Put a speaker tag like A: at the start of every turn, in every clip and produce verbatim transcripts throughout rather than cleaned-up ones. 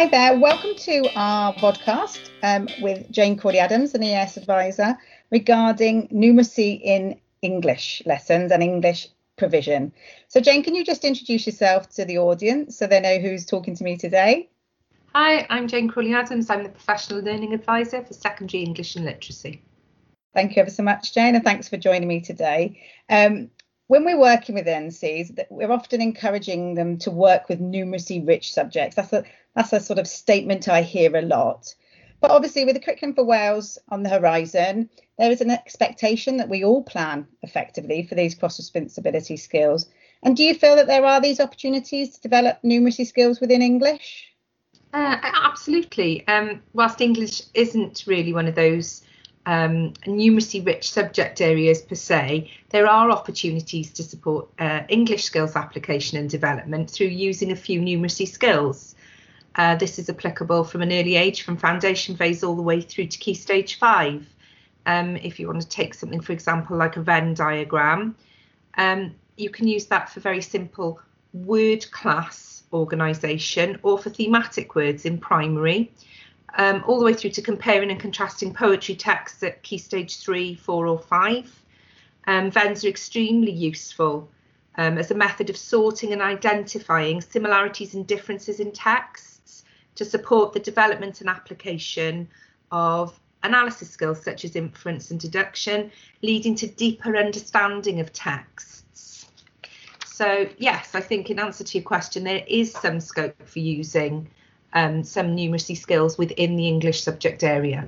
A: Hi there, welcome to our podcast um, with Jane Crawley-Adams, an E S advisor, regarding numeracy in English lessons and English provision. So Jane, can you just introduce yourself to the audience so they know who's talking to me today?
B: Hi, I'm Jane Crawley-Adams. I'm the Professional Learning Advisor for Secondary English and Literacy.
A: Thank you ever so much, Jane, and thanks for joining me today. Um, when we're working with N Cs, we're often encouraging them to work with numeracy-rich subjects. That's a that's a sort of statement I hear a lot. But obviously, with the Curriculum for Wales on the horizon, there is an expectation that we all plan effectively for these cross-responsibility skills. And do you feel that there are these opportunities to develop numeracy skills within English?
B: Uh, absolutely. Um, whilst English isn't really one of those um, numeracy-rich subject areas per se, there are opportunities to support uh, English skills application and development through using a few numeracy skills. Uh, this is applicable from an early age, from foundation phase all the way through to key stage five. Um, if you want to take something, for example, like a Venn diagram, um, you can use that for very simple word class organisation or for thematic words in primary, um, all the way through to comparing and contrasting poetry texts at key stage three, four or five. Um, Venns are extremely useful um, as a method of sorting and identifying similarities and differences in texts, to support the development and application of analysis skills such as inference and deduction, leading to deeper understanding of texts. So yes, I think in answer to your question, there is some scope for using um, some numeracy skills within the English subject area.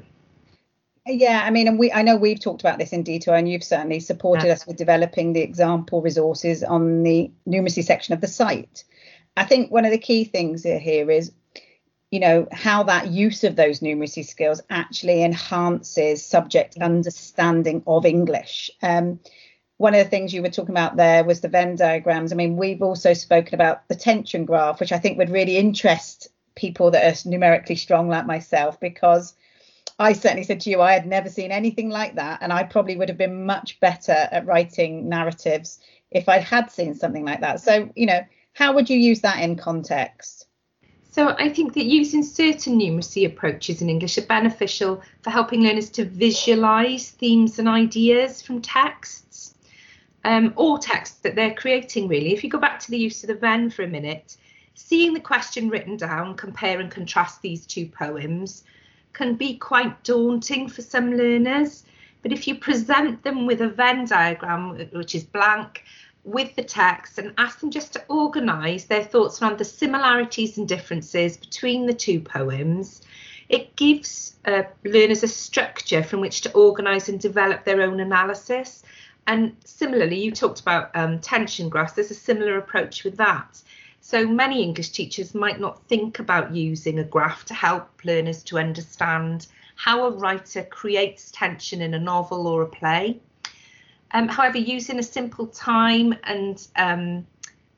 A: Yeah, I mean, and we I know we've talked about this in detail, and you've certainly supported yeah. us with developing the example resources on the numeracy section of the site. I think one of the key things here is, you know, how that use of those numeracy skills actually enhances subject understanding of English. Um, one of the things you were talking about there was the Venn diagrams. I mean, we've also spoken about the tension graph, which I think would really interest people that are numerically strong like myself, because I certainly said to you, I had never seen anything like that. And I probably would have been much better at writing narratives if I had seen something like that. So, you know, how would you use that in context?
B: So I think that using certain numeracy approaches in English are beneficial for helping learners to visualise themes and ideas from texts, um, or texts that they're creating, really. If you go back to the use of the Venn for a minute, seeing the question written down, compare and contrast these two poems, can be quite daunting for some learners. But if you present them with a Venn diagram, which is blank, with the text, and ask them just to organise their thoughts around the similarities and differences between the two poems, it gives uh, learners a structure from which to organise and develop their own analysis. And similarly, you talked about um, tension graphs. There's a similar approach with that. So many English teachers might not think about using a graph to help learners to understand how a writer creates tension in a novel or a play. Um, however, using a simple time and um,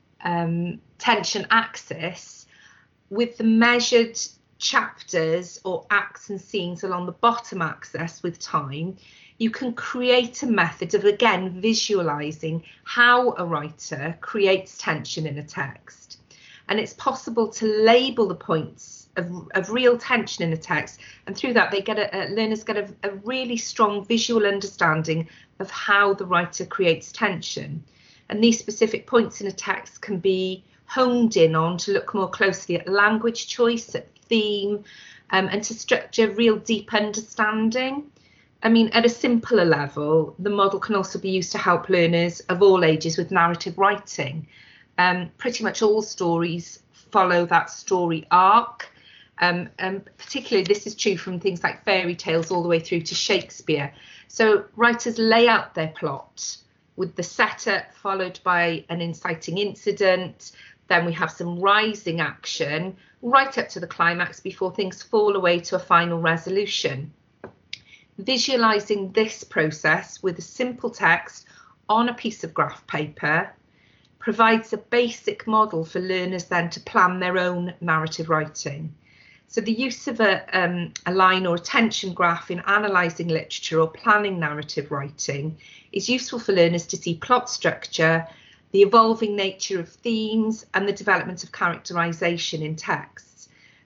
B: um, tension axis with the measured chapters or acts and scenes along the bottom axis with time, you can create a method of, again, visualising how a writer creates tension in a text. And it's possible to label the points of, of real tension in a text, and through that they get a, a learners get a, a really strong visual understanding of how the writer creates tension. And these specific points in a text can be honed in on to look more closely at language choice, at theme, um, and to structure real deep understanding. I mean, at a simpler level, the model can also be used to help learners of all ages with narrative writing. Um, pretty much all stories follow that story arc. Um, and particularly this is true from things like fairy tales all the way through to Shakespeare. So writers lay out their plot with the setup followed by an inciting incident. Then we have some rising action right up to the climax before things fall away to a final resolution. Visualising this process with a simple text on a piece of graph paper provides a basic model for learners then to plan their own narrative writing. So the use of a, um, a line or a tension graph in analysing literature or planning narrative writing is useful for learners to see plot structure, the evolving nature of themes, and the development of characterisation in texts.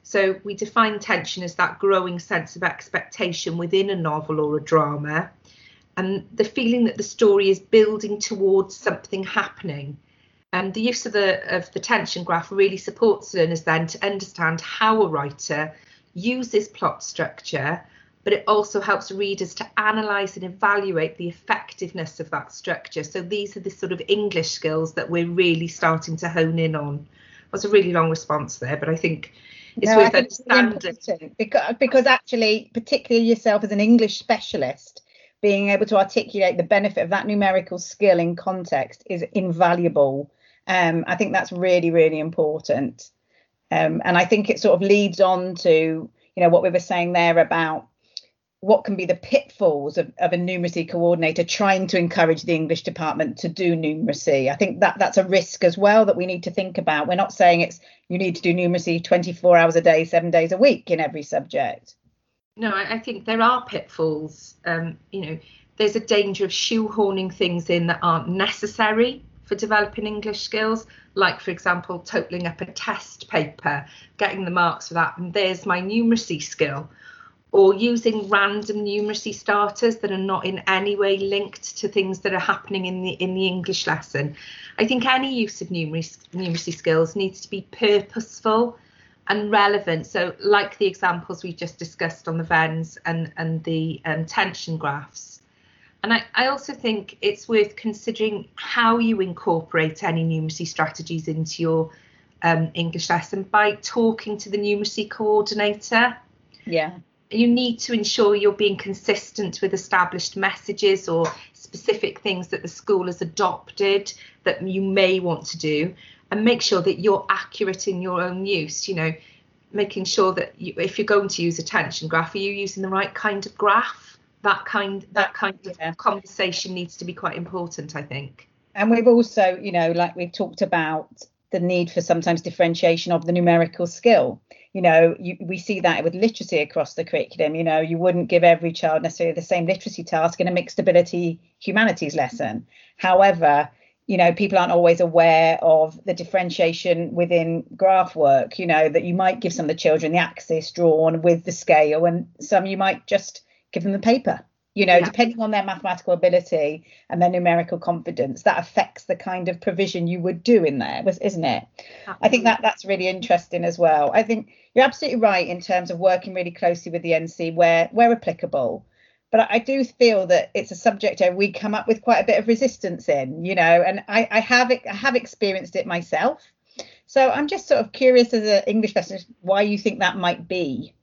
B: So we define tension as that growing sense of expectation within a novel or a drama, and the feeling that the story is building towards something happening. And the use of the of the tension graph really supports learners then to understand how a writer uses plot structure, but it also helps readers to analyse and evaluate the effectiveness of that structure. So these are the sort of English skills that we're really starting to hone in on. That's a really long response there, but I think it's
A: no,
B: worth
A: I think
B: understanding.
A: It's because, because actually, particularly yourself as an English specialist, being able to articulate the benefit of that numerical skill in context is invaluable. Um, I think that's really, really important. Um, and I think it sort of leads on to, you know, what we were saying there about what can be the pitfalls of, of a numeracy coordinator trying to encourage the English department to do numeracy. I think that that's a risk as well that we need to think about. We're not saying it's you need to do numeracy twenty-four hours a day, seven days a week in every subject.
B: No, I, I think there are pitfalls. Um, you know, there's a danger of shoehorning things in that aren't necessary for developing English skills, like, for example, totalling up a test paper, getting the marks for that, and there's my numeracy skill, or using random numeracy starters that are not in any way linked to things that are happening in the in the English lesson. I think any use of numeracy, numeracy skills needs to be purposeful and relevant. So like the examples we just discussed on the Venns and, and the um, tension graphs. And I, I also think it's worth considering how you incorporate any numeracy strategies into your um, English lesson by talking to the numeracy coordinator.
A: Yeah.
B: You need to ensure you're being consistent with established messages or specific things that the school has adopted that you may want to do, and make sure that you're accurate in your own use, you know, making sure that you, if you're going to use a tension graph, are you using the right kind of graph? That kind that kind of yeah. conversation needs to be quite important, I think.
A: And we've also, you know, like we've talked about the need for sometimes differentiation of the numerical skill. You know, you, we see that with literacy across the curriculum. You know, you wouldn't give every child necessarily the same literacy task in a mixed ability humanities lesson. However, you know, people aren't always aware of the differentiation within graph work, you know, that you might give some of the children the axis drawn with the scale, and some you might just give them the paper, you know, yeah. depending on their mathematical ability and their numerical confidence, that affects the kind of provision you would do in there, isn't it? Absolutely. I think that that's really interesting as well. I think you're absolutely right in terms of working really closely with the N C where, where applicable. But I do feel that it's a subject area we come up with quite a bit of resistance in, you know, and I, I have I have experienced it myself. So I'm just sort of curious as an English specialist why you think that might be.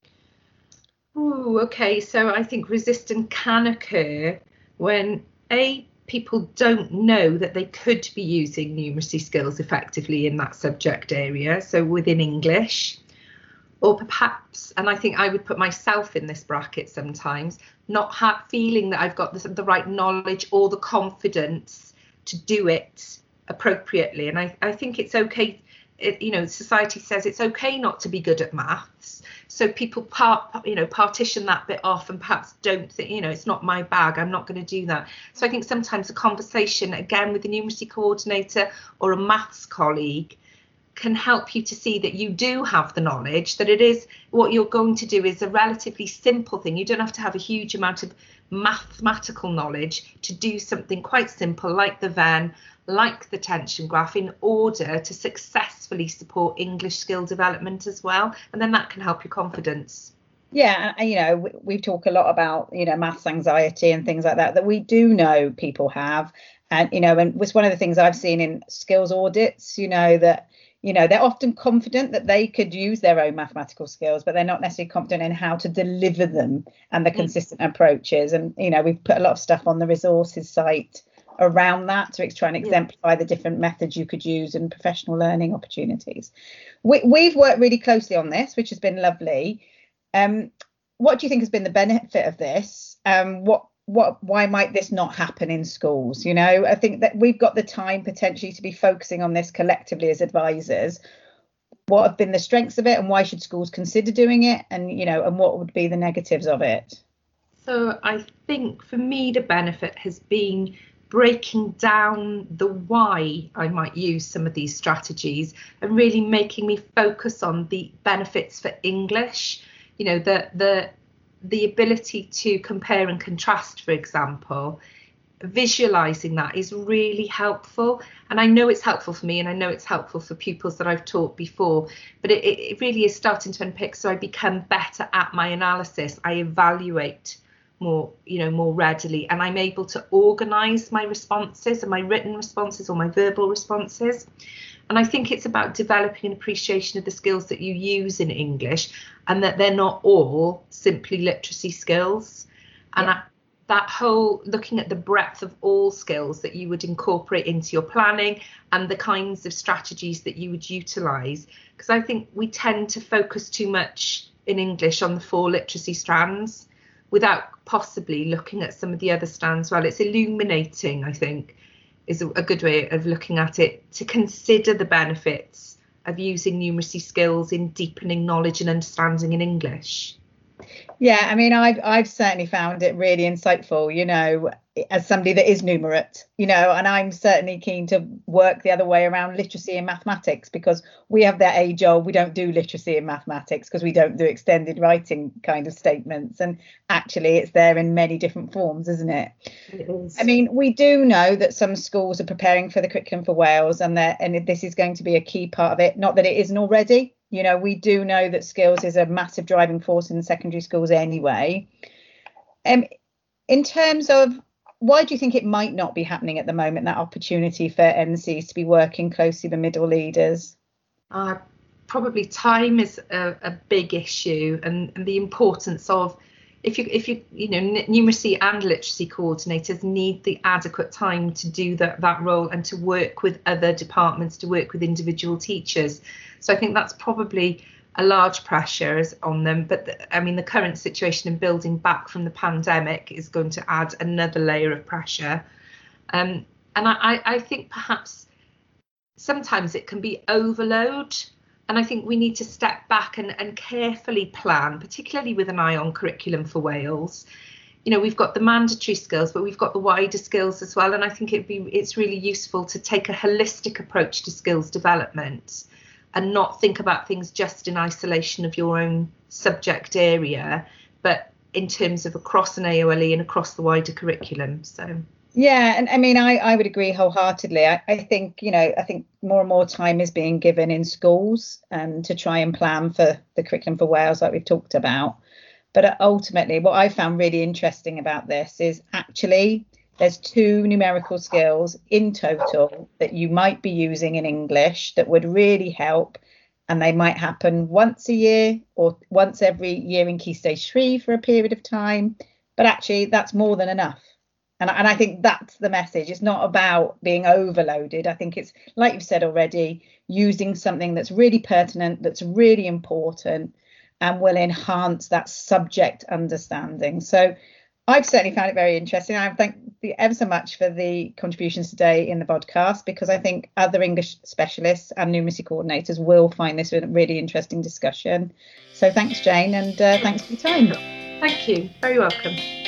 B: Oh, okay. So I think resistance can occur when A, people don't know that they could be using numeracy skills effectively in that subject area, so within English, or perhaps, and I think I would put myself in this bracket sometimes, not ha- feeling that I've got the, the right knowledge or the confidence to do it appropriately. And I, I think it's okay. It, you know, society says it's okay not to be good at maths. So people part, you know, partition that bit off and perhaps don't think, you know, it's not my bag, I'm not going to do that. So I think sometimes a conversation, again, with the numeracy coordinator or a maths colleague can help you to see that you do have the knowledge, that it is what you're going to do is a relatively simple thing. You don't have to have a huge amount of mathematical knowledge to do something quite simple like the Venn, like the tension graph, in order to successfully support English skill development as well. And then that can help your confidence.
A: Yeah, and you know, we, we talk a lot about, you know, maths anxiety and things like that, that we do know people have. And, you know, and it's one of the things I've seen in skills audits, you know, that, you know, they're often confident that they could use their own mathematical skills, but they're not necessarily confident in how to deliver them and the consistent mm. approaches. And, you know, we've put a lot of stuff on the resources site around that to try and exemplify yeah. the different methods you could use and professional learning opportunities. We, we've worked really closely on this, which has been lovely. Um, what do you think has been the benefit of this? Um, what, what, why might this not happen in schools? You know, I think that we've got the time potentially to be focusing on this collectively as advisors. What have been the strengths of it, and why should schools consider doing it? And, you know, and what would be the negatives of it?
B: So I think for me, the benefit has been breaking down the why I might use some of these strategies and really making me focus on the benefits for English. You know, the the the ability to compare and contrast, for example, visualizing that is really helpful. And I know it's helpful for me, and I know it's helpful for pupils that I've taught before, but it, it really is starting to unpick, so I become better at my analysis. I evaluate more, you know, more readily, and I'm able to organize my responses and my written responses or my verbal responses. And I think it's about developing an appreciation of the skills that you use in English, and that they're not all simply literacy skills. And
A: yeah.
B: I, that whole looking at the breadth of all skills that you would incorporate into your planning and the kinds of strategies that you would utilize. Because I think we tend to focus too much in English on the four literacy strands without possibly looking at some of the other strands. Well, it's illuminating, I think, is a, a good way of looking at it, to consider the benefits of using numeracy skills in deepening knowledge and understanding in English.
A: Yeah, I mean, I've I've certainly found it really insightful, you know, as somebody that is numerate, you know, and I'm certainly keen to work the other way around literacy and mathematics, because we have that age old, we don't do literacy in mathematics because we don't do extended writing kind of statements. And actually, it's there in many different forms, isn't it?
B: It is.
A: I mean, we do know that some schools are preparing for the curriculum for Wales, and that and this is going to be a key part of it. Not that it isn't already. You know, we do know that skills is a massive driving force in secondary schools anyway. Um, in terms of why do you think it might not be happening at the moment, that opportunity for N Cs to be working closely with middle leaders?
B: Uh, probably time is a, a big issue, and, and the importance of, if you if you you know numeracy and literacy coordinators need the adequate time to do that that role and to work with other departments, to work with individual teachers. So I think that's probably a large pressure on them. But the, I mean, the current situation in building back from the pandemic is going to add another layer of pressure. Um, and I, I think perhaps sometimes it can be overload. And I think we need to step back and, and carefully plan, particularly with an eye on curriculum for Wales. You know, we've got the mandatory skills, but we've got the wider skills as well. And I think it'd be it's really useful to take a holistic approach to skills development and not think about things just in isolation of your own subject area, but in terms of across an A O L E and across the wider curriculum. So.
A: Yeah, and I mean, I, I would agree wholeheartedly. I, I think, you know, I think more and more time is being given in schools um, to try and plan for the curriculum for Wales, like we've talked about. But ultimately, what I found really interesting about this is actually there's two numerical skills in total that you might be using in English that would really help. And they might happen once a year or once every year in Key Stage three for a period of time. But actually, that's more than enough. And, and I think that's the message. It's not about being overloaded. I think it's, like you've said already, using something that's really pertinent, that's really important, and will enhance that subject understanding. So I've certainly found it very interesting. I thank you ever so much for the contributions today in the podcast, because I think other English specialists and numeracy coordinators will find this a really interesting discussion. So thanks, Jane, and uh, thanks for your time.
B: Thank you. Very welcome.